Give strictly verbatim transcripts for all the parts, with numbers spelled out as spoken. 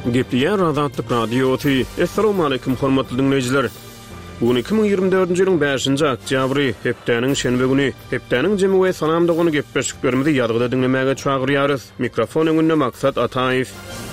Gepleyen Azatlyk Radiosu. Assalamu alaykum hormatly dinleyijiler. Bugün iki bin ýygrimi dördünji ýylyň beşinji oktýabry, hepdeniň şenbe güni. Hepdeniň jemy we sanamdygyny gepleşiklerimizi ýadgyda dinlemäge çagyrýarys. Mikrofon öňünde Maksat Ataýew.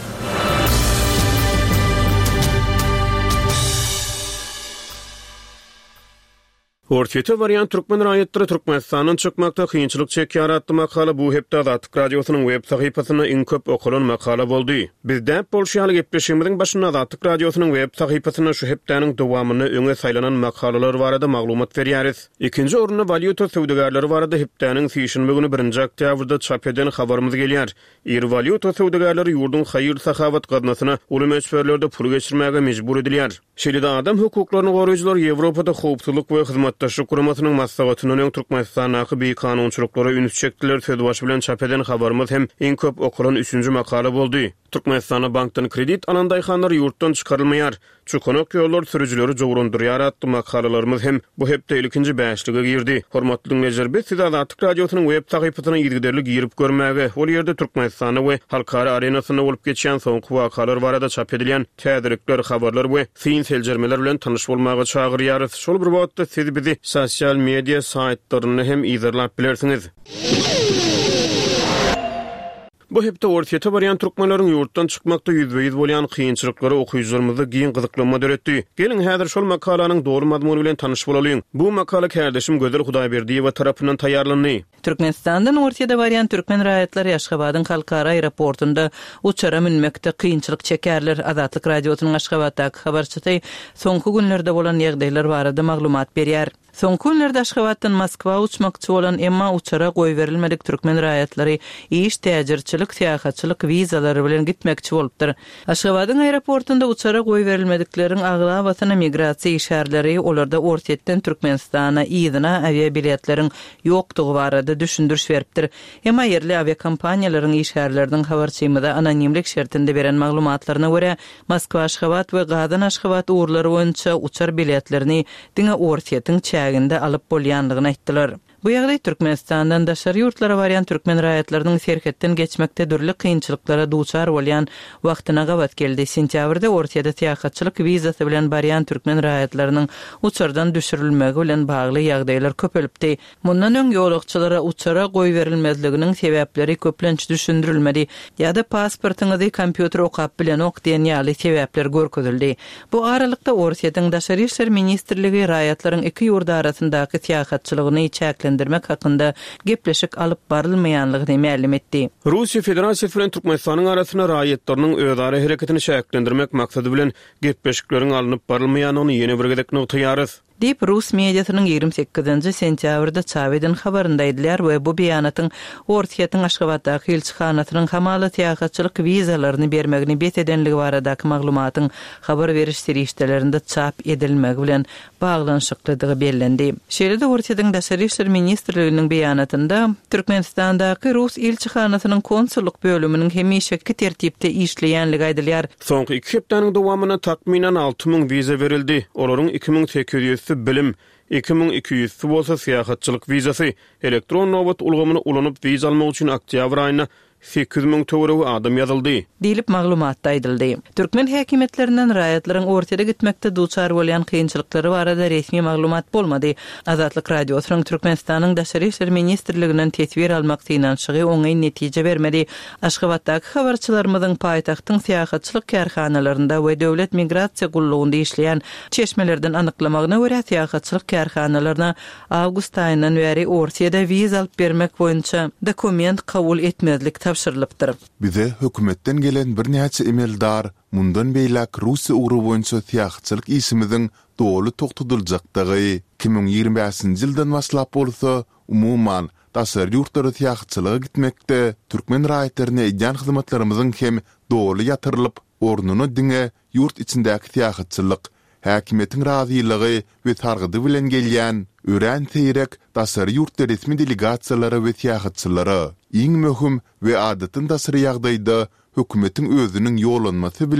Ortýete variant türkmen raýatlary Türkmenistanyň çykmakda kynçylyk çekýär atly makala bu hepde Azatlyk Radiosynyň web sahypasyna iň köp okulan makala boldy. Bizde bolşýaly gepleşigimiziň başynda Azatlyk Radiosynyň web sahypasyna şu hepdeniň dowamyny öňe saýlanan makalalar barada maglumat berýäris. Ikinji orunda valyuta söwdegarlary barada hepdeniň sýşinme güni birinji oktýabrda çap eden habarymyz gelýär. Ir valyuta söwdegarlary ýurdun haýyr sahawat gadnasyna uly meşberlerde pul geçirmäge mejbur edilýär. Şeýle-de adam hukuklaryny goraýjylar Ýewropada howpsuzlyk we hyzmatdaşlyk guramasynyň maslahatynyň Türkmenistanaky bir kanunçylyklara ünüt çekdiler söz başı bilen çap eden habarymyz hem iň köp okulan üçünji makala boldy. Türkmenistana bankdan kredit alan daýhanlar ýurtdan çykarylmaýar. Çukonak ýollar sürüjileri jogrundurýar atly makalalarymyz hem bu hepde ilkinji beşlige girdi. Hormatly dinleyijiler, biz size Azatlyk Radiosynyň web sahypasyna ýergiderlik girip görmäge, ol ýerde Türkmenistana we halkara arenasyna bolup geçýän soňky wakalar barada çap edilýän täzelikler, habarlar we fin seljermeler bilen tanyş bolmaga çagyrýarys. Şol bir wagtda siz bizi sosial media saýtlaryny hem izlap bilersiňiz. Bu hepde ortýete barýan türkmenleriň ýurtdan çykmakda ýüzbeýiz bolýan kynçylyklary okuýjylarymyza giň gyzyklanma döretdi. Gelin häzir şol makalanyň dogry mazmuny bilen tanyş bolalyň. Bu makala kardeşim Gözel Hudaýberdiýew tarapyndan taýýarlandy. Türkmenistandan ortýada barýan türkmen raýatlary Aşgabatyň halkara aeroportunda uçara minmekde kynçylyk çekerler. Azatlyk Radiosynyň Aşgabatdaky habarçysy soňky günlerde bolan ýagdaýlar barada maglumat berýär. Soňky günlerde Aşgabatdan Moskwa uçmakçy bolan emma uçara goý berilmedik türkmen raýatlary iş täjirçilik, syýahatçylyk wizalary bilen gitmekçi bolupdyr. Aşgabatyň aeroportunda uçara goý berilmedikleriň agla wasyna migrasiýa işärleri olarda ortýetden Türkmenistana ýygyna avia biletleriň ýokdugy barada düşündürüş beripdir. Emma ýerli avia kompaniýalaryň işärleriniň habarçymyda anonimlik şertinde beren maglumatlaryna görä Moskwa Aşgabat we Gazan Aşgabat uğurlary boýunça uçar biletlerini diňe ortýetiň çäginde alyp bolýandygyny aýtdylar. Bu ýagdaý Türkmenistandan daşary ýurtlara barýan türkmen raýatlarynyň serhetden geçmekde dürli kynçylyklara duçar bolýan wagtyna gabat geldi. Sentýabrda ortýada syýahatçylyk wizasy bilen barýan türkmen raýatlarynyň uçardan düşürilmegi bilen bagly ýagdaýlar köpelipdi. Mundan öň ýolukçylara uçara goý berilmezliginiň sebäpleri köplenç düşündirilmedi. Ýa-da pasportyňyzy kompýuter okap bilen ok diýen ýaly sebäpler görkezildi. Bu aralykda ortýadyň daşary işler ministrligi raýatlaryň iki ýurda arasyndaky syýahatçylygyny çäkle dirmek hakynda gepleşik alyp barylmaýanlygyny ma'lum etdi. Russiýa Federasiýasy bilen Türkmenistanyň arasyna raýatlarynyň özara hereketini şäklendirmek maksady bilen gepleşikleriň alynyp barylmaýanyny ýene bir gedek noktaýarys. Dip Rus mediasynyň ýygrimi sekizinji sentýabrda çap eden habarynda aýdylýar we bu beýanatyň ortýatyň Aşgabatdaky elçixanasynyň hamaly syýahatçylyk wizalaryny bermegini bet edenligi baradaky maglumatyň habar beriş serişdelerinde çap edilmegi bilen baglanşyklydygy bellendi. Şeýle-de ortýadyň daşary işler ministrliginiň beýanatynda Türkmenistandaky Rus elçixanasynyň konsulluk bölüminiň hemişeki tertipde işleýänligi aýdylýar. Soňky iki hepdeniň dowamyna takminan alty ming wiza berildi. Olaryň iki ming sekiz ýüz bilim, iki ming iki ýüz bolsa syýahatçylyk wizasy, elektron nowbat ulgamyny ulanyp wiza almak üçin oktýabr aýyna sekiz ming töwerew adam ýazyldy. Diýilip maglumatda aýdyldy. Türkmen häkimetlerinden raýatlaryň ortada gitmekde duçar bolýan kynçylyklary barada resmi maglumat bolmady. Azatlyk Radiosynyň Türkmenistanyň daşary işler ministrliginden tetbir almak synanşygy oňy netije bermedi. Aşgabatdaky habarçylarymyzyň paýtagtyň syýahatçylyk karhanalarynda we döwlet migrasiýa gullugynda işleýän çeşmelerden anyklamagyna görä syýahatçylyk karhanalaryna awgust aýyndan beri ortýada wiza alyp bermek boýunça dokument kabul etmezlik tapşyrylypdyr. Bize hökümetten gelen bir näçe emaildar mundan beýlek Russiýa ugry boýunça syýahatçylyk işimiziň dogry togtudyljakdygy iki ming ýygrimi beşinji ýyldan başlap bolsa umuman daşary ýurtlara syýahatçylyga gitmekde türkmen raýatlaryna edýän hyzmatlarymyzyň hem dogry ýatyrylyp ornuny diňe ýurt içindäki syýahatçylyk häkimetiň razylygy we targydy bilen gelýän ören teýrek daşary ýurtda resmi delegasiýalary we syýahatçylary iň möhüm we adatyn daşary ýagdaýda hökümetiň özüniň ýolanmasy bilen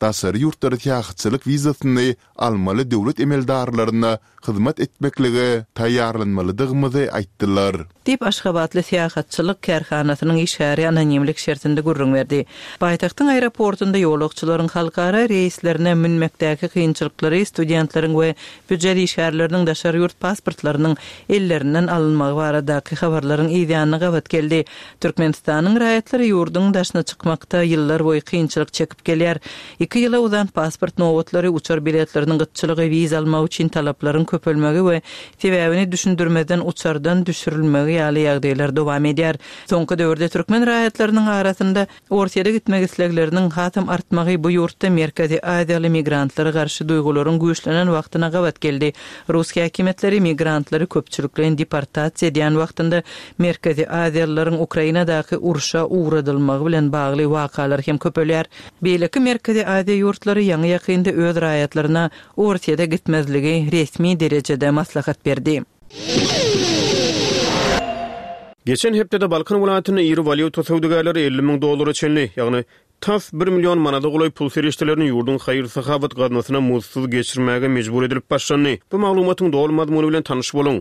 dasary yurtları tiýahyçylyk wizasyny almaly döwlet emeldarlaryna hyzmat etmekligi taýýarlanmalydygyny aýtdylar. Dip Aşgabatly tiýahatçylyk kärhanasynyň işgäri anonimlik şertinde gurrun berdi. Baýtaktyň aeroportunda ýolagçylaryň halkara reislerine minmekdäki kynçylyklary studentlaryň we büdjet işgärleriniň daşary ýurt pasportlarynyň ellerinden alınmagy baradaky habarlaryň ýa-da gabat geldi. Türkmenistanyň raýatlary ýurduň daşyna çykmakda ýyllar boýy kynçylyk çekip gelýär. iki ýyla uzan pasport nowatlary uçar biletleriniň gytçylygy wiza almak üçin talaplaryň köpelmegi we sebäbini düşündirmeden uçardan düşürilmegi ýaly ýagdaýlar dowam edýär. Soňky döwürde türkmen raýatlarynyň arasynda ortaýa gitmek islegleriniň hatam artmagy bu ýurtda Merkezi Aziýaly migrantlary garşy duýgularyň güýçlenen wagtyna gabat geldi. Rus häkimetleri migrantlary köpçüliklen deportasiýa edýän wagtynda Merkezi Aziýalylaryň Ukrainadaky urşa uğradylmagy bilen bagly wakalar hem köpelýär. Beýleki Merkezi Aziýa ýurtlary ýaňy ýakynda öz raýatlaryna ortaýa gitmezligi resmi derejede maslahat berdi. Geçen hepdede Balkan welaýatyna iri valyuta söwdegärleri elli miň dollara çenli, ýagny taf bir milyon manada goly pul seriştelerini ýurdun haýyr sahabat gadnasyna mutsuz geçirmäge mejbur edilip başlandy. Bu maglumatyň dolmadymy bilen tanyş boluň.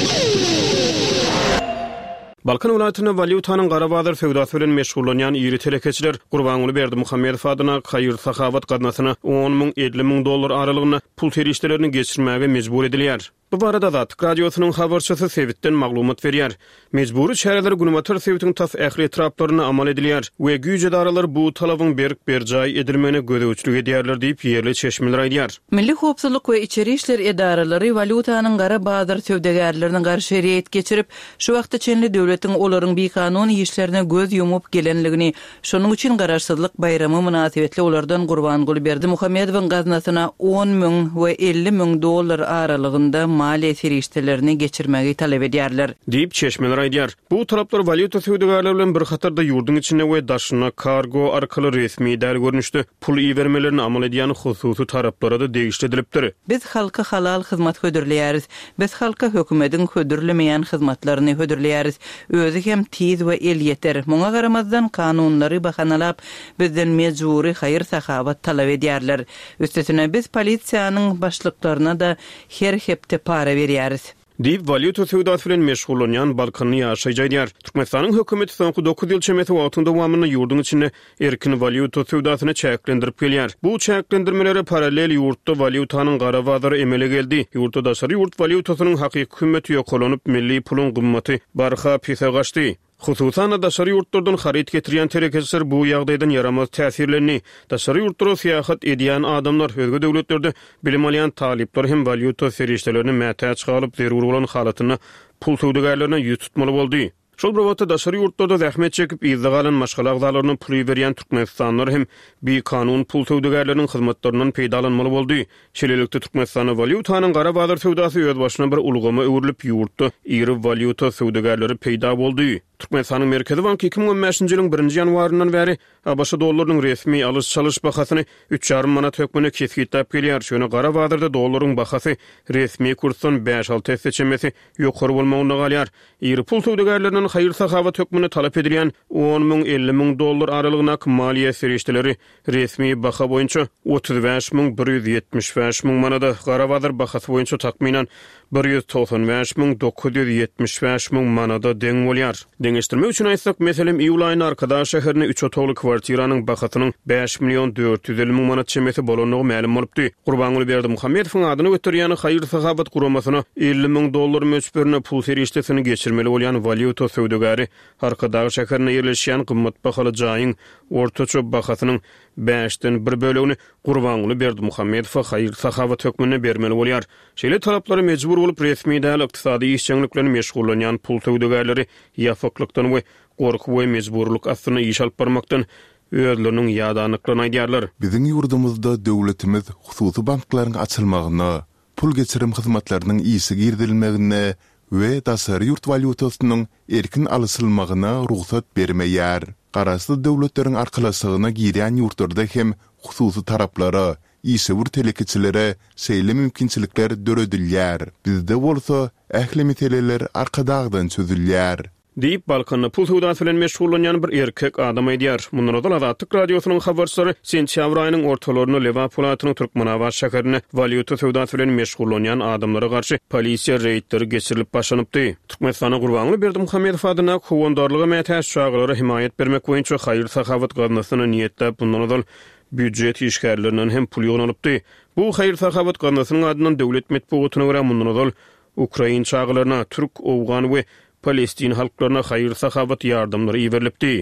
Balkan welaýatyna valyutanyň gara bazar söwdasy bilen meşgullanýan iri telekeçiler Gurbanuly Berdimuhammedow adyna haýyr sahabat gadnasyna on miň elli miň dollar aralygyna pul seriştelerini geçirmäge mejbur edilýär. Bu barada da radiosynyň habarçysy Sevitden maglumat berýär. Mejburi çäreler günumatar Sevitiň tas ähli etraplaryna amal edilýär we güýje daralar bu talabyň berk berjay edilmeni gödäwçilik edýärler diýip ýerli çeşmeler aýdýar. Milli howpsuzlyk we içeri işler edaralary valutanyň gara bazar söwdegärleriniň garşy reýet geçirip, şu wagtda çenli döwletiň olaryň bikanun işlerine göz ýumup gelenligini, şonuň üçin garaşsyzlyk bayramy münasibetli olardan Gurbanuly Berdimuhammedowyň gaznasyna on miň we elli miň dollar aralygynda maliýe seriştelerini geçirmegi talep edýärler. Diýip çeşmeler aýdýar. Bu talaplar valyuta söwdegärleri bilen bir hatarda ýurdun içinde we daşyna kargo arkaly resmi däl görnüşde pul iýermelerini amal edýän hususy taraplara da degişdirilipdir. Biz halka halal hyzmat hödürleýäris. Biz halka hökümetiň hödürlemeýän hyzmatlaryny hödürleýäris. Özü hem tiz we el ýeter. Muňa garamazdan kanunlary bahanalap bizden mejburi haýyr sahabat talap edýärler. Üstesine biz polisiýanyň başlyklaryna da her hepde para berýäris. Diýip valyuta söwdasy bilen meşgullanýan Balkany ýaşaýjylar. Türkmenistanyň hökümeti soňky dokuz ýyl çemeti wagtynda wamyny ýurdun içinde erkin valyuta söwdasyny çäklendirip gelýär. Bu çäklendirmeleri paralel ýurtda valyutanyň gara bazary emele geldi. Ýurtda daşary ýurt valyutasynyň hakyky kıymeti ýokolanyp milli pulun gymmaty barha pise gaçdy. Hususan daşary ýurtlardan harit getirýän terekeçler bu ýagdaýdan yaramaz täsirlerini, daşary ýurtlara syýahat edýän adamlar özge döwletlerde bilim alýan talipler hem valyuta seriştelerini mätäç galyp zerur bolan halatyna pul söwdegärlerine ýüz tutmaly boldy. Şol browatda daşary ýurtlarda zähmet çekip izdigalan maşgala agdalaryny pul berýän türkmenistanylar hem bir kanun pul söwdegärleriniň hyzmatlarynyň peýdalanmaly boldy. Şeýlelikde Türkmenistanyň valyutanyň gara bazar söwdasy öz başyna bir ulgama öwrülip ýurtda iri valyuta söwdegärleri peýda boldy. Türkmenistanyň Merkezi Banky iki miň on beşinji ýylyň birinji ýanwaryndan bäri A B S dollarynyň resmi alys çalyş bahasyny üç ýarym manat hökmüne kesgitap gelýär. Şonu gara bazarda dollaryň bahasy resmi kursdan beş alty esse çemesi ýokary bolmagyna galýar. Iri pul söwdegärleriniň haýyr sahabat hökmüne talap edilýän on miň elli miň dollar aralygyna maliýe serişdeleri resmi baha boýunça otuz beş miň bir ýüz ýetmiş beş miň manada, gara bazar bahasy boýunça takminan bir ýüz toksan beş miň dokuz ýüz ýetmiş beş miň manada deň bolýar. Deňeşdirme üçin aýtsak, meselem iýul aýyna Arkadaş şäherine üç otagly kwartiraның bahasynyň beş milyon dört ýüz elli miň manat çemesi bolanyny ma'lum bolupdy. Gurbanuly Berdimuhammedowyň adyny göterýän haýyr sahabat guramasyna elli miň dollar möçberine pul serişdesini geçirmeli bolýan valyuta söwdegäri Arkadaş şäherine ýerleşýän gymmat bahaly jaýyň ortaça bahasynyň beşden bir bölegini Gurbanuly Berdimuhammedow haýyr sahabat hökmüne bermeli bolýar. Şeýle talaplary mejbur bolup resmi däl ykdysady işçiliklerini meşgullanýan pul söwdegärleri ýafaklykdan we gorky we mejburluk astyna iş alyp barmakdan özleriniň ýadanyklaryny aýdýarlar. Biziň ýurdumyzda döwletimiz hususy banklaryň açylmagyna, pul geçirim hyzmatlarynyň ýyşy girdilmegine we daşary ýurt valyutasynyň erkin alysylmagyna ruhsat bermeýär. Garasy döwletleriň arkalysygyna girýän ýurtlarda hem hususy taraplara, ýyşy telekeçilere şeýle mümkinçilikler döredilýär. Bizde bolsa ähli meteleler arkadagdan çözülýär. Deyip Balkanna pul hudat bilen meşgullanyan bir erkek adam edýär. Mundan öňe Azatlyk radiosynyň habarçylary sentýabr aýynyň ortalaryny Liverpool atynyň Türkmenabad şäherine valyuta hudat bilen meşgullanyan adamlara garşy polisiýa reýdleri geçirilip başlanypdy. Türkmenistana Gurbanly Berdimuhammedow adyna howandarlyga mätäş şaglary himayet bermek boýunça haýyr sahawat gazinasyna niýetlep bundan öňe büdjet işgärlerinden hem pul ýygnalypdy. Bu haýyr sahawat gazinasynyň adynan döwlet medeniýetine görä mundan öňe Ukrain çağlarına, Türk, Owgan we Palestin halklarına haýyr sahawat ýardamlary iberilipdi.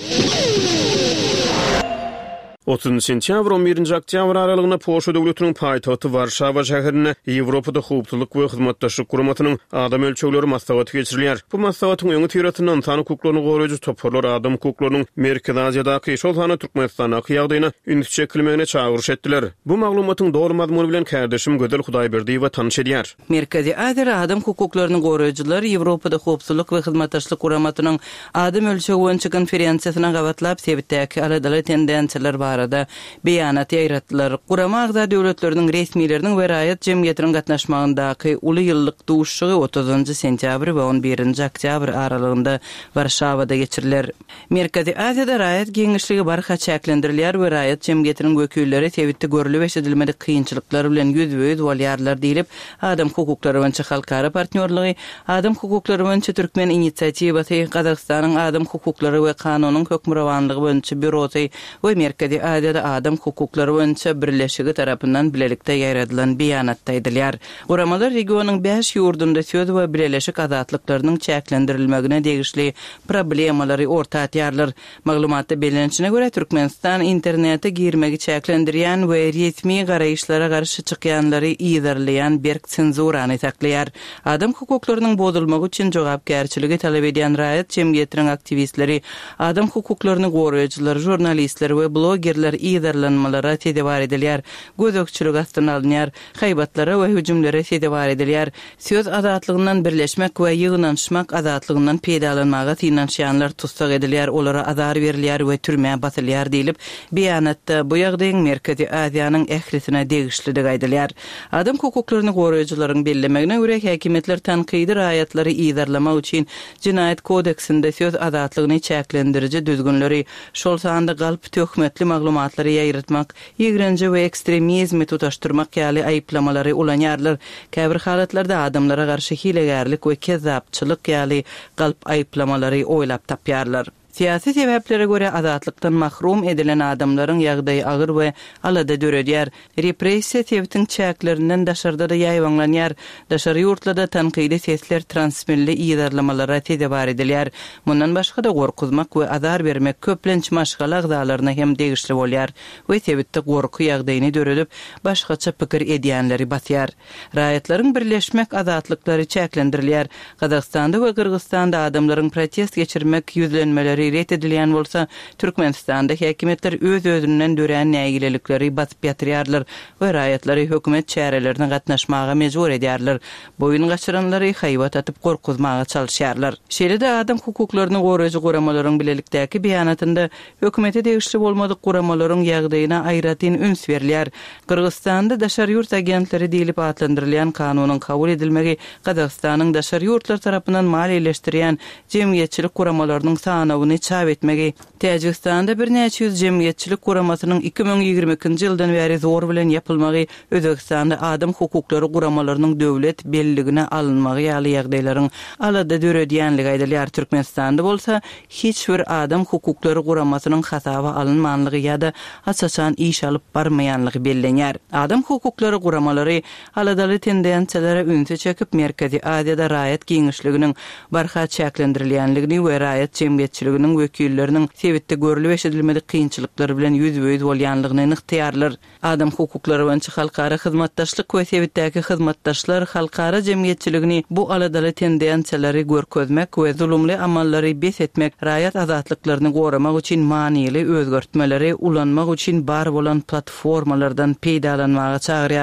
otuzunçy sentyabr on birinji oktýabr aralygyna Polşa döwletiniň paýtagty Warşawa şäherine Ýewropada hukuklyk we hyzmatdaşlyk guramatynyň adam ölçegleri maslahaty geçirilýär. Bu maslahatyň öňe tiretinden insan hukuklaryny goraýjy toparlar adam hukuklarynyň Merkezi Aziýadaky şol sany Türkmenistana ýagdaýyna üns çekilmegine çağırış etdiler. Bu maglumatyň dogry mazmuny bilen kärdeşim Gödel Hudaýberdiýew tanış edýär. Merkezi Aziýada adam hukuklaryny goraýjylar Ýewropada hukuklyk we hyzmatdaşlyk guramatynyň adam ölçegi boýunça konferensiýasyna gawatlap sebitdäki aladaly tendensiýalar arada beýanat ýaýratdylar. Gurama agza döwletleriniň resmiýetleriniň we raýat jemgyýetiniň gatnaşmagyndaky uly ýyllyk duşşugy otuzunçy sentyabr we on birinji oktýabr aralygynda Warşawada geçiriler. Merkezi Aziýada raýat geňişligi barha çäklendirilýär we raýat jemgyýetiniň wekilleri sebitde görülip eşidilmedik kynçylyklar bilen ýüzbe-ýüz bolýarlar diýilip adam hukuklary boýunça halkara partnerligi, adam hukuklary boýunça Türkmen initsiatiwaty, Gazakstanyň adam hukuklary we kanunyň hökmürawanlygy boýunça bürosy we Merkezi Aziýada adam hukuklary boýunça birleşigi tarapyndan bilelikde ýaradylan beýanatda edilýär. Guramalar regionyň beş ýurdunda söz we birleşik azatlyklarynyň çäklendirilmegine degişli problemalary ortatýarlar. Maglumatda belirlenişine görä Türkmenistan internete girmegi çäklendirýän we resmi garaýyşlara garşy çykýanlary ýyzarlaýan berk senzurany taklaýar. Adam hukuklarynyň bozulmagy üçin jogapkärçiligi talap edýän raýat jemgyýetiniň aktivistleri, adam hukuklaryny goraýjylar, jurnalistler we blogerler ýyzarlanmalara tedewar edilýär. Gözökçülük astyna alynýar, haýbatlara we hüjümlere tedewar edilýär. Söz azatlygynyň birleşmek we ýygnanşmak azatlygynyň peýdalanmagy finansiýanlar tutsak edilýär, olara azar berilýär we türmäge batylýar diýilip beýanatda bu ýagdaýyň Merkezi Aziýanyň ählisine degişligi aýdylýar. Adam hukuklaryny goraýjylaryň bellemegine görä häkimetler tanqidi raýatlary ýyzarlamak üçin Jinaýat kodeksinde söz azatlygyny çäklendiriji düzgünleri, şol sanda galp töhmetli maglumatlary ýaýratmak, ýigrenji we ekstremizmi tutaşdyrmak ýaly aýplamalary ulanýarlar. Käbir halatlarda adamlara garşy hilegärlik we kezzapçylyk ýaly galp aýplamalary oýlap tapýarlar. Siyasi sebeplere göre azatlykdan mahrum edilen adamlaryň ýagdaýy agyr we alada döredýär. Repressiýa sebitiň çäklerinden daşarda da ýaýwanlanýar. Daşary ýurtlarda tanqidi sesler transmilli ýyzarlamalara tedewar edilýär. Mundan başga da gorkuzmak we azar bermek köplenç maşgala agzalaryna hem degişli bolýar we sebitde gorku ýagdaýyny döredip başgaça pikir edýänleri batýar. Raýatlaryň birleşmek azatlyklary çäklendirilýär. Gazakstanda we Kyrgyzstanda adamlaryň protest geçirmek ýüzlenmeleri ret edilýän bolsa, Türkmenistanda häkimetler öz özünden dören nägilelikleri basyp ýatyrýarlar we raýatlary hökümet çärelerine gatnaşmaga mejbur edýärler. Boyun gaçyranlary haýbat atyp gorkuzmaga çalyşýarlar. Şeýle-de adam hukuklaryny goraýjy guramalaryň bilelikdäki beýanatynda hökümete degişli bolmadyk guramalaryň ýagdaýyna aýratyn üns berilýär. Kyrgyzstanda daşary ýurt agentleri diýilip atlandyrylýan kanunyň kabul edilmegi Gazakstanyň daşary ýurtlar tarapyndan maliýeleşdirýän jemgyýetçilik guramalarynyň sanawyny çap etmegi. Täjikistanda bir näçe ýüz jemgyýetçilik guramasynyň iki ming ýigirme ikinji ýyldan bäri zor bilen ýapylmagy, Özbekistanda adam hukuklary guramalarynyň döwlet belligine alynmagy ýaly ýagdaýlaryň alada döredýänligi aýdylýar. Türkmenistanda bolsa hiç bir adam hukuklary guramasynyň hasaby alynmanlygy ýa-da açaçan iş alyp barmaýanlygy bellenýär. Adam hukuklary guramalary aladaly tendensiýalary ünsü çekip Merkezi Aziýada raýat geňişliginiň barha çäklendirilýänligini we raýat jemgyýetçiliginiň wekilleriniň sebitde görülip eşidilmedik kynçylyklar bilen ýüzbe-ýüz bolýanlygyny nyqtyarlar. Adam hukuklary boýunça halkara hyzmatdaşlyk we sebitdäki hyzmatdaşlar halkara jemgyýetçiligini bu aladaly tendensiýalary görkezmek we zulumly amallary bes etmek, raýat azatlyklaryny goramak üçin maniýeli özgertmeleri ulanmak üçin bar bolan platformalardan peýdalanmaga çagyrýarlar.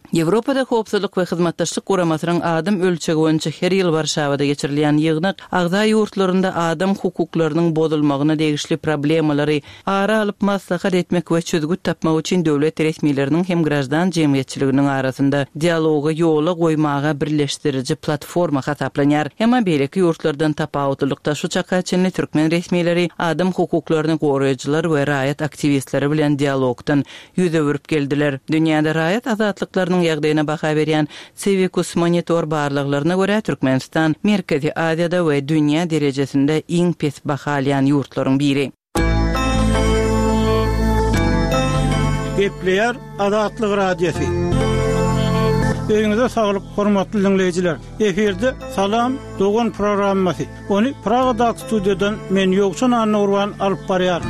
Ýewropada howpsuzlyk we hyzmatdaşlyk guramasynyň adam ölçegi boýunça her ýyl Warşawada geçirilýän ýygyny agda ýurtlarynda adam hukuklarynyň bozulmagyna degişli problemalary ara alyp maslahat etmek we çözgüt tapmak üçin döwlet resmiýetleriniň hem grajdan jemgyýetçiliginiň arasynda dialoga ýola goýmaga birleşdirici platforma hasaplanýar. Hema beýleki ýurtlardan tapawutlykda şu çakaçynly türkmen resmiýetleri adam hukuklaryny goraýjylar we raýat aktivistleri bilen dialogdan ýüze berip geldiler. Dünýäde raýat azatlyklarynyň ýagdaýyna baha berýän Civicus Monitor barlyklaryna görä Türkmenistan Merkezi Aziýada we dünýä derejesinde iň pes baha alýan ýurtlaryň biri. Gepleýär Azatlyk radiosi. Öňüňizde saglyk, hormatly dinleýijiler. Eferde Salam Dogan programmasy. Ony Pragada studiodan men Ýogşan Anurwan alyp barýar.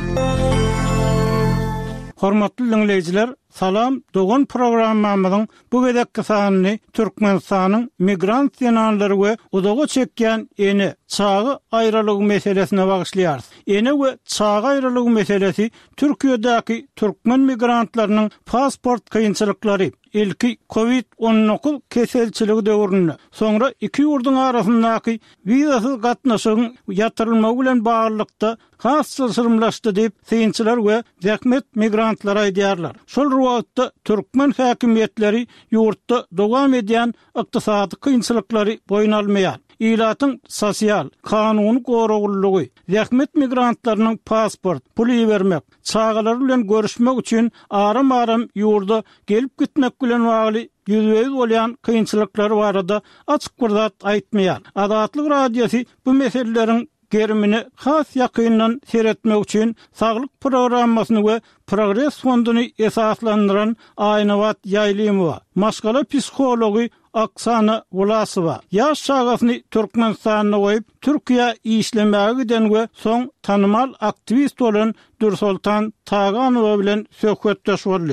Hormatly dinleýijiler, Salam Dogan programmamyzyň bu gedekki sanyny Türkmenistanyň migrant ýananlary we udaga çekýän eni çağı aýralygy meselesine bagşlaýar. Eni we çağı aýralygy meselesi Türkiýedäki türkmen migrantlarynyň pasport kynçylyklary, ilki covid on dokuz keselçiligi döwründe, soňra iki ýurduň arasyndaky wizasyz gatnaşygyň ýatyrylmagy bilen baglykda has sırmlaşdy diýip synçylar we zähmet migrantlar aýdýarlar. Şol wagtda türkmen häkimiýetleri ýurtda dowam edýän ykdysady kynçylyklary boyun almaýar. İlatyň sosial, kanuny goragullygy, zähmet migrantlarynyň pasport, pul bermek, çağalar bilen görüşmek üçin aram-aram ýurda gelip gitmek bilen bagly ýüzüňiz bolýan kynçylyklary barada açyk bir zat aýtmaýar. Azatlyk radiosi bu meselelerin gerimini has ýakyndan seretmek üçin saglyk programmasyny we Progress fonduny esaslandyran Aýnawat Ýaýlymowa, maşgala psihologi Oksana Volasowa, ýaş çağasyny Türkmenistanyna goýup Türkiýe işlemäge giden we soň tanymal aktivist bolan Dursultan Taganowa bilen söhbetdeş boldy.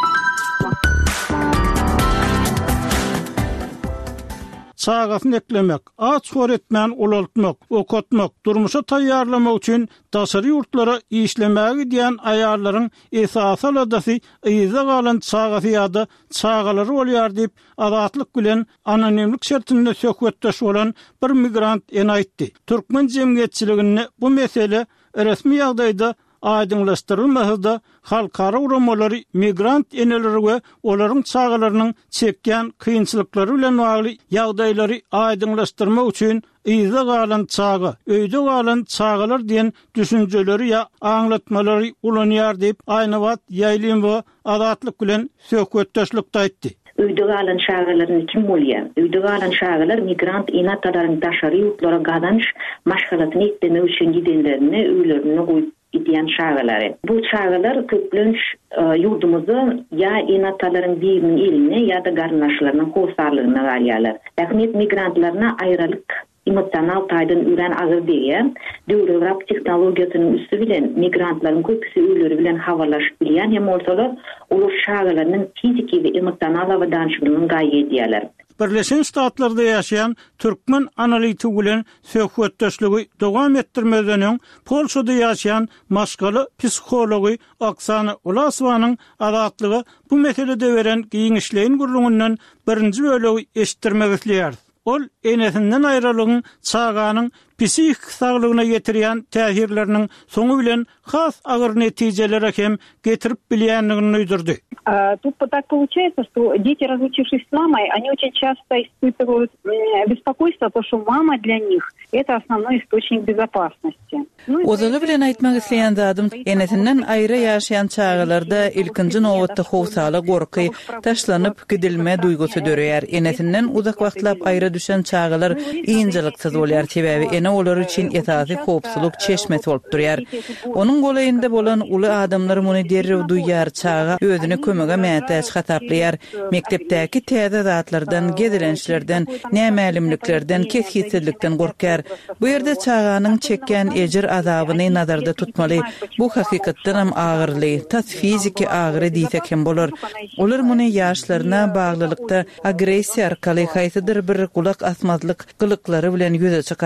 Çağasyny eklemek, aç öğretmen ulaltmak, okutmak, durmuşa taýýarlamak üçin daşary ýurtlara işlemäge giden aýarlaryň esasy aladasy ýyza galan çağasy ýa-da çağalary bolýar diýip azatlyk bilen anonimlik şertinde söhbetdeş bolan bir migrant en aýtdy. Türkmen jemgyýetçiliginde bu mesele resmi ýagdaýda aýdynlaşdyrylmasada halkara uramalary migrant eneleri we olaryň çağalarynyň çekýän kynçylyklary bilen bagly ýagdaýlary aýdynlaşdyrmak üçin ýyza galan çağı, öýde galan çağalar diýen düşünjeleri ýa aňlatmalary ulanýar diýip Aýnawat Ýaýlymowa azatlyk bilen söhbetdeşlikde aýtdy. Öýde galan çağalaryny kim bolýar? Öýde galan çağalar migrant enatalaryň daşary ýurtlara gadanyş maşgalatyny etmek üçin gidenlerini öýlerine goýup idýän çağalary. Bu çağalar köplenç ýurdumyzy ýa enatalaryň biriniň eline ýa-da garnaşlarynyň howsarlygyna garýarlar. Rahmet migrantlaryna aýralyk emosional taýdan üren agyr diýen, döwrap teknologiýasynyň üstü bilen migrantlaryň köpüsi öýleri bilen habarlaşyp bilýän hem bolsalar, olar şagalarynyň fiziki we emosional awdançylygyny gaýy edýärler. Birleşen Ştatlarda ýaşaýan türkmen analitik bilen söhbetdeşligi dowam etdirmezden Polşada ýaşaýan maşgaly psihologi Oksana Volasowynyň azatlygy bu meselede beren giňişleýin gurulmyndan birinji bölegi eşitdirmek isleýär. Ol enesinden aýralygyň çağanyň psihik saglygyna getirýän täsirleriniň soňu bilen has agyr netijelere hem getirip bilýänligini öýdürdi. Тут так получается, что дети, разлучившись с мамой, они очень часто испытывают беспокойство, потому что мама для них – это основной источник безопасности. Ozaly bilen aýtmak isleýän zadym, enesinden aýra ýaşaýan çağalarda ilkinji nowatda howsala gorky, taşlanyp gidilme duýgusy döreýär. Enesinden uzak wagtlap aýra düşen çağalar iňjiliksiz bolýar, sebäbi ene olar üçin esasy howpsuzlyk çeşmesi bolup durýar. Onuň golaýynda bolan uly adamlar muny derrew duýýar, çağa özüni kömege mätäç hataplayar. Mektepdäki täze zatlardan, gedilençlerden, nämälimliklerden, kesgitsizlikden gorkar. Bu ýerde çağanyň çekýän ejir azabyny nazarda tutmaly. Bu hakykatdan hem agyrly, tas fiziki agyry diýsek hem bolar. Olar muny ýaşlaryna baglylykda agressiýa arkaly haýsydyr bir gulak asmazlyk gylyklary bilen ýüze çykarýarlar.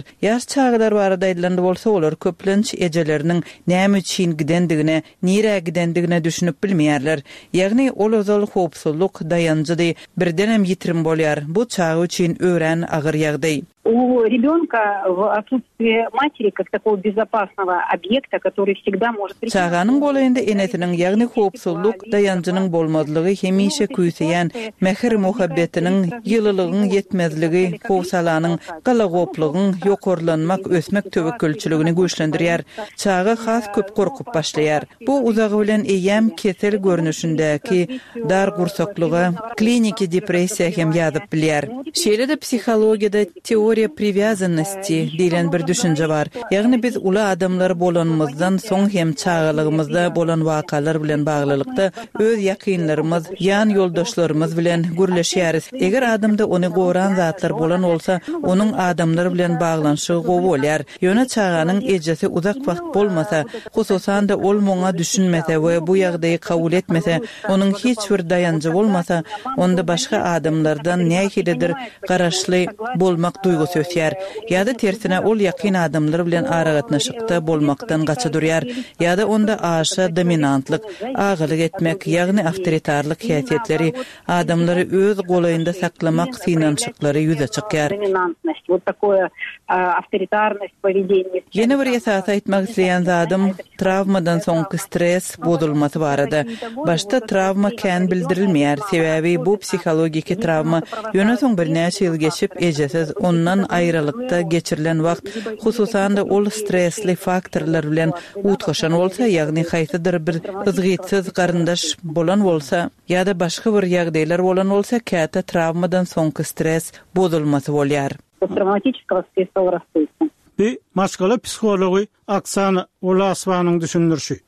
Yaş çağlar barada edilen bolsa olar köplenç ejeleriniň näme üçin gidendigine, nire gidendigine düşünüp bilmeýärler. Ýagny ol özal hopsuzluk dayanjydy, birdenem ýitirim bolýar. Bu çağı üçin ören agyr ýagdaý. У ребенка в отсутствие матери как такого безопасного объекта, который всегда может... Çağanyň golayynda enetiniň ýagny hopsuzluk dayanjynyň bolmadlygy hemişe küýseýän mehr muhabbetiniň ýylylygyň ýetmezligi, howsalanyň galagoplygyň ýokurlanmak ösmek töwekkülçiligini güýçlendirýär. Çağı has köp gorkup başlaýar. Bu uzagy bilen eýem kesel görnüşindäki dar gursaklygy, kliniki depressiýa hem ýazyp bilýär. Şeýle-de psihologiýada teoriýa привязанности diýilen bir düşünje bar. Ýagny biz ula adamlar bolanymyzdan soň hem çağlygymyzda bolan wakalar bilen baglylykda öz ýakynlarymyz, ýan ýoldaşlarymyz bilen gürleşýäris. Eger adamda ony goran zatlar bolan bolsa, onuň adamlar bilen baglanşy gowy bolýar. Ýöne çağanyň ejesi uzak wagt bolmasa, hususan da ol moňa düşünmese we bu ýagdaýy kabul etmese, onuň hiç bir dayanjy bolmasa, onda başga adamlardan näkidir garaşly bolmak duýgusy ösýär. Ýa-da tersine ol ýakyn adamlar bilen aragatnaşykda bolmakdan gaça durýar. Ýa-da onda aşa dominantlyk, agylyk etmek, ýagny awtoritarlyk häsiýetleri adamlary öz golaýynda saklamak synançyklary ýüze çykýar. Вот такое авторитарность поведения. Ýene bir esas aýtmak isleýän zadym travmadan soňky stres bozulmasy barada. Başta travma kän bildirilmeýär. Sebäbi bu psihologiki travma ýöne soň bir näçe ýyl geçip ejesiz ondan aýrylykda geçirilen wagt, hususan da ol stresli faktorlar bilen utgaşan bolsa, ýagny haýsydyr bir ızgytsiz garyndaş bolan bolsa, ýa-da başga bir ýagdaýlar bolan bolsa, käte travmadan soňky stres bozulmasy bolýar. Посттравматического стрессового расстройства. Bir maşgala psihologi Oksana Ulasovanyň düşündirşi.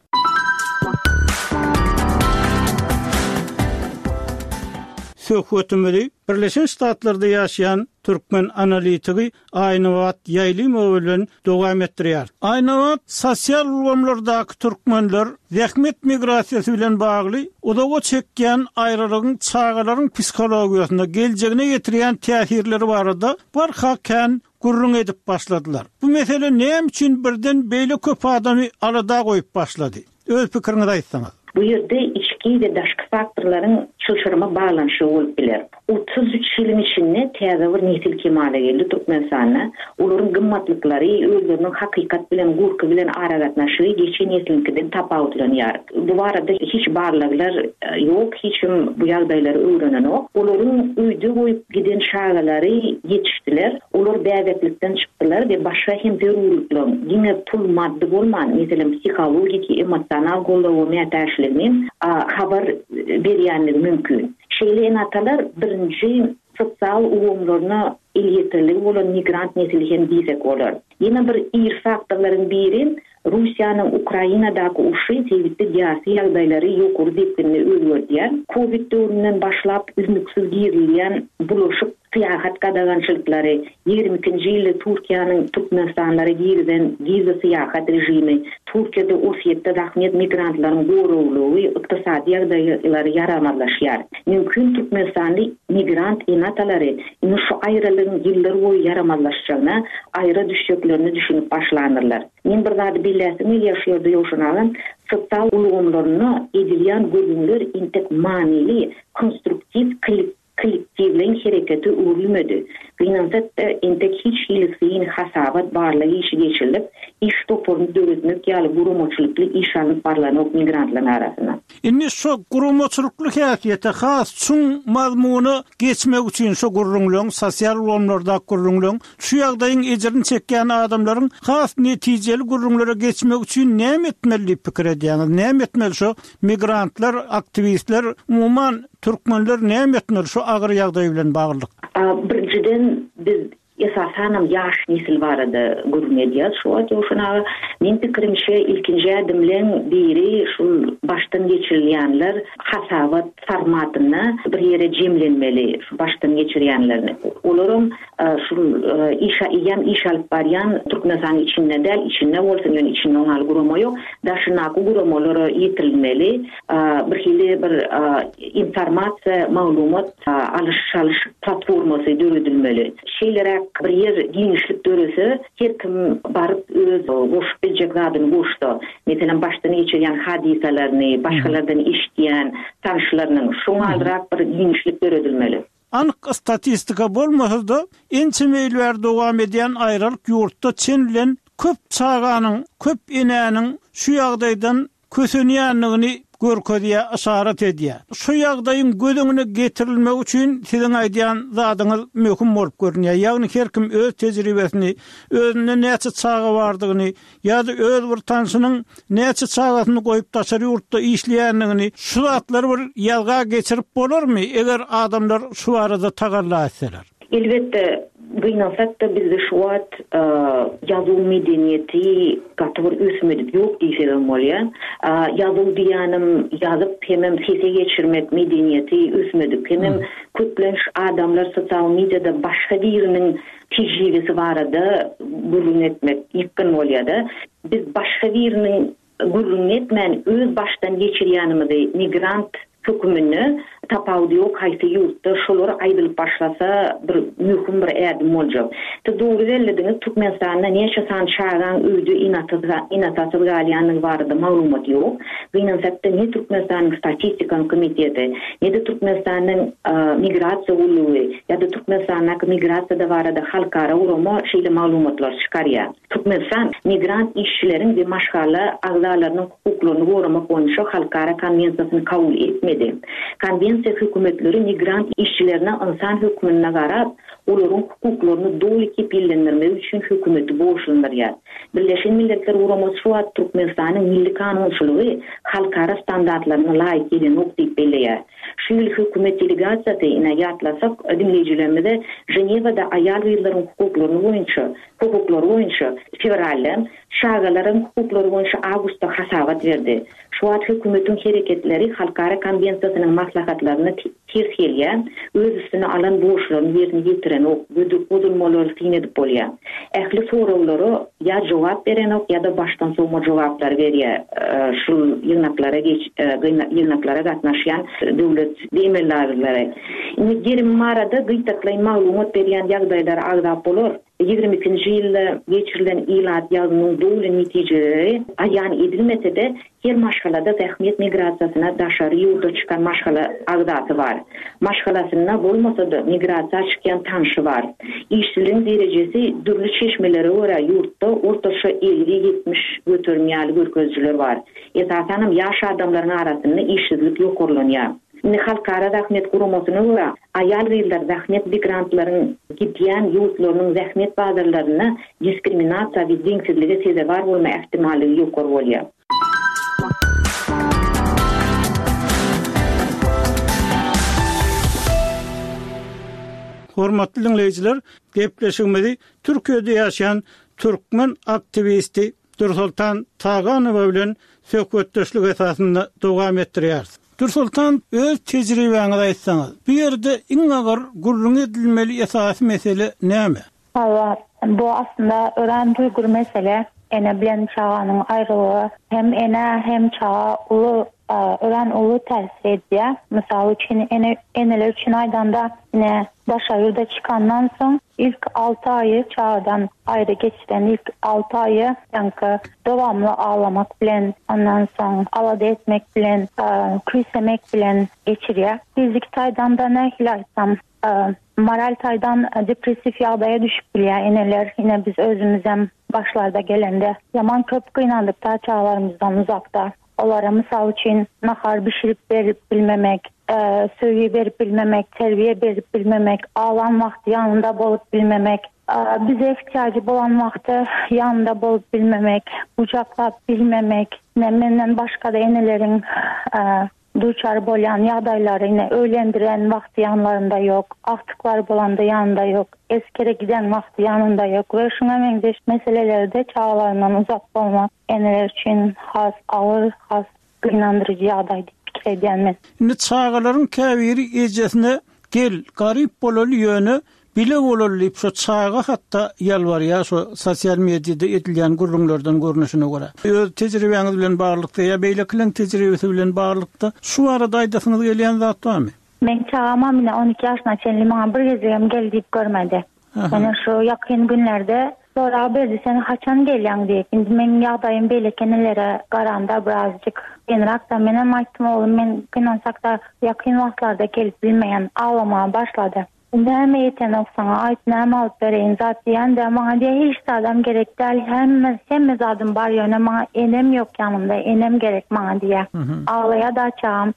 Söhbetimizi Birleşen Ştatlarda ýaşaýan türkmen analitigi Aýnawat Ýaýlymow bilen dowam etdirýär. Aýnawat sosial ulamlardaky türkmenler zähmet migrasiýasy bilen bagly udaga çekýän aýralygyň çağalaryň psikologiýasyna geljegine ýetirýän täsirleri barada barha kän gurrun edip başladylar. Bu mesele näme üçin birden beýle köp adamy alada goýup başlady? Öz pikiriňizi aýtsaňyz. Bu ýerde içki we daşky faktorlaryň çylşyryma baglanşy bolup biler. otuz üç ýylyň içinde täze bir nesil kemale geldi Türkmenistana. Olaryň gymmatlyklary, özleriniň hakykat bilen, gurky bilen aragatnaşygy geçen nesilinkiden tapawutlanýar. Bu barada hiç barlyklar ýok, hiçim bu ýagdaýlary öwrenenok. Olaryň öýde goýup giden şagalary ýetişdiler. Olar bäwetlikden çykdylar we başga hem zerurluklar, ýene pul maddi bolman, meselem psihologik, emosional gollawy mätäşligini habar berýänligi mümkin. Şeýle natalar birinji sosial uwumlaryna ilýetirligi bolan migrant nesili hem diýsek bolar. Ýene bir ir faktorlaryň biri Russiýanyň Ukrainadaky uşy sebäpli diýasy ýagdaýlary ýokary depini öwredýär. Covid döwründen başlap üzmüksiz girilýän bulaşyk syýahat gadagançylyklary, ýygrimi ikinji ýylda Türkiýanyň Türkmenistanlary girden giza syýahat rejimi, Türkiýede Ossetde rahmet migrantlaryň goruglugy, ykdysady ýagdaýlary yaramadlaşýar. Mümkin Türkmenistanly migrant enatalary indi şu aýralygyň ýyllar boýy yaramadlaşjagyna, aýra düşýeklerini düşünüp başlanyrlar. Men bir zady billäsimi ýaşaýardy ýoşunagan sosial ulgamlaryny edilýän görünler intek manili, konstruktiv kollektivleň hereketi öwrülmedi. Gynansatta intek hiç ýylsyň hasabat barlygy işi geçirilip, iş topuryny döretmek ýaly gurumaçylykly iş alyp barlanan migrantlar arasynda. Indi şu gurumaçylykly häsiýete has çuň mazmuny geçmek üçin şu gurrunlaryň, sosial ulamlarda gurrunlaryň, şu ýagdaýyň ejerini çekýän adamlaryň has netijeli gurrunlara geçmek üçin näme etmeli pikir edýäňiz? Näme etmeli şu migrantlar, aktivistler, umuman türkmenler näme etmeli şu agyr ýagdaý bilen baglyk? Birinciden biz esasen yaş nesil barada görmediýär. Şu ýoşuna men pikirimçe ilkinji adımlaryň biri şu baştan geçirilýänler hasabat formatyna bir ýere jemlenmeli. Şu baştan geçirýänlerini. Olaryň şu işa ýam iş alyp barýan Türkmenistan içinde däl, içinde bolsa ýöne içinde oňal gurama ýok. Daşynaky guramalary ýetirilmeli. Bir hili bir informasiýa, maglumat alyş-alyş platformasy döredilmeli. Şeýlere ýok bir yer giňişlik dörese her kim baryp öz goşup biljek zadyny goşdy. Meselem başdan geçirýän hadiselerini, başgalardan işleyen tanışlarının şoňalrak bir giňişlik döredilmeli. Anyk statistika bolmasa da ençe meýilber dowam edýän aýralyk ýurtda çen bilen köp çağanyň, köp enäniň şu ýagdaýdan kösenýänligini görkezýär, aşarat edýär. Şu ýagdaýyň gödüňine getirilmek üçin siziň aýdýan zadyňyz möhüm bolup görünýär. Ýagny her kim öz tejribesini, özüne näçe çağa bardygyny, ýa-da öz bir tanşynyň näçe çağasyny goýup taşary ýurtda işleýänligini, şu zatlary bir ýalga geçirip bolarmy eger adamlar şu arada tagalla etseler? Elbette gynasat da bizde şu wagt ýazyw medeniýeti gatyr ösmedip ýok diýsem bolýar. Ýazyw diýanym ýazyp hemem sese geçirmek medeniýeti ösmedip hemem köplenç adamlar sosial mediada başga biriniň tejribesi barada gurrun etmek ýykyn bolýar. Biz başga biriniň gurrun etmän öz başdan geçirýänimizi migrant hükümünü tapawdy ok haýsy ýurtda şolar aýdylyp başlasa bir möhüm bir ädim boljak. Ta dogry belediňiz Türkmenistanda näçe san çağan öýdü inatyda inatasy galýanyny barada maglumat ýok. Gynançakda ne Türkmenistanyň statistika komiteti, ne de Türkmenistanyň migrasiýa uluwy, ýa-da Türkmenistanyň migrasiýa barada halkara urama şeýle maglumatlar çykarýar. Türkmenistan migrant işçilerin we maşgala agzalarynyň hukuklaryny goramak boýunça halkara konwensiýasyny kabul etmedi. Konvensiýa hökümetleri migrant işçilerine insan hükmüne garap olaryň hukuklaryny doly kepillendirmek üçin hökümeti boşlandyrýar. Birleşen Milletler Guramasy şu wagt Türkmenistanyň milli kanunçylygy halkara standartlaryna laýyk eden ok diýip belläýär. Şu ýyl hökümet delegasiýasy ine ýatlasak, dinleýijilerimize Ženewada aýal ýyllaryň hukuklaryny boýunça, hukuklary boýunça fevralda, şagalaryň hukuklary boýunça awgustda hasabat berdi. Şu wagt hökümetiň hereketleri halkara konwensiýasynyň maslahatlaryny ters gelýär, öz üstüne alan borçlaryny ýerine ýetiren ok, gödük bozulmalary fin edip bolýar. Ähli sorawlary ýa jogap beren ok ýa-da başdan sowma jogaplar berýär. Şu ýygnaklara geç ýygnaklara gatnaşýan döwlet demirlerlere. Indi gerim marada gytaklaýan maglumat berýän ýagdaýlar agzap bolar. ýygrimi ikinji ýylda geçirilen ilat ýazynyň dowly netijeleri aýan edilmese de her maşgalada zähmet migrasiýasyna daşary ýurda çykan maşgala agdaty bar. Maşgalasyna bolmasa da migrasiýa çykýan tanşy bar. İşçiliğin derejesi dürli çeşmelere göre ýurtda ortaça elli ýetmiş götürmýäli görkezjiler bar. Esasanam ýaş adamlaryň arasynda işsizlik ýokurlanýar. Indi halkara zähmet guramasyna göre aýal ýyllar zähmet migrantlaryň gidýän ýurtlarynyň zähmet bazarlaryna diskriminasiýa we deňsizlige sebäp bolma ähtimaly ýokar bolýar. Hormatly dinleyijiler, gepleşigimizi Türkiýede ýaşaýan türkmen aktivisti Dursultan Taganowa bilen söhbetdeşlik esasynda dowam etdirýär. Dursultan, öz tejribeňizi aýtsaňyz, bu ýerde iň agar gurrun edilmeli esasy mesele näme? Hava, bu aslında ören duygur mesele, ene bilen çağanın ayrılığı, hem ene hem çağa ulu, ören ulu tersi edýär. Misal üçün ene, eneler üçün aydanda yine daşayırda çıkandan son ilk altı ayı çağdan ayrı geçten ilk altı ayı yankı devamlı ağlamak bilen, ondan son alada etmek bilen, küysemek bilen geçiriyor. Fizik taydan da ne hilaysam, moral taydan depresif ýagdaýa düşüp bilýär eneler. Yine biz özümüzem başlarda gelende yaman köp kıynandıkta çağlarımızdan uzakta. Olara misal için nahar bişirip verip bilmemek, e, söýüp berip bilmemek, terbiye berip bilmemek, ağlan vakti yanında bolup bilmemek, e, bize ihtiyacı bolan vakti yanında bolup bilmemek, kucaklap bilmemek, ne menden başka da enelerin e, duçar bolan ýagdaýlary ine öýlendiren vakti yanlarında yok, aktıklar bolanda yanında yok, eskere giden vakti yanında yok ve şuna mengdeş meselelerde çağlarından uzak bolmak eneler üçin has ağır, has gynandyrıcı ýagdaý diýip pikir edýänmen. Indi çağalaryň käbiri ejesine gel garyp bolaly ýöne bile bolaly şu çağa hatta ýalbarýar şu sosial mediada edilýän gurrunlardan görnüşine görä. Öz tejribeňiz bilen barlykda ýa beýlekiň tejribesi bilen barlykda şu arada aýdasyňyz gelýän zat barmy? Men çağama mine on iki ýaşyna çenli maňa bir gezegem gel diýip görmedi. Ana şu yakın günlerde sonra berdi sen haçan gelýäň diýip. Indi men ýagdaýym belekenelere garanda birazcık enrak da menen aýtdym oğlum men kynansak da yakın wagtlarda gelip bilmeýän ağlamaya başlady. Näme eten oksana aýt näme alyp bereýin zat diýen de maňa diýär hiç adam gerek däl hemme hemme zadym bar ýöne maňa enem ýok ýanymda enem gerek maňa diýär. Ağlaya da çağım.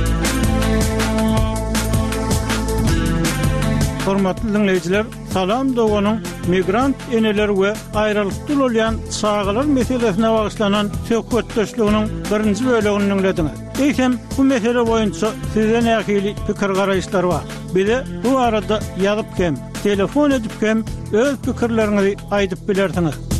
Hormatly dinleýijiler, Salam Doganyň migrant eneler we aýrylykda bolýan çağlar meselesine bagyşlanan söhbetdeşliginiň birinji bölegini dinlediňiz. Eýsem bu mesele boýunça sizden nähili pikir garaýşlar bar. Bize bu arada ýazyp kem, telefon edip kem öz pikirleriňizi aýdyp bilersiňiz.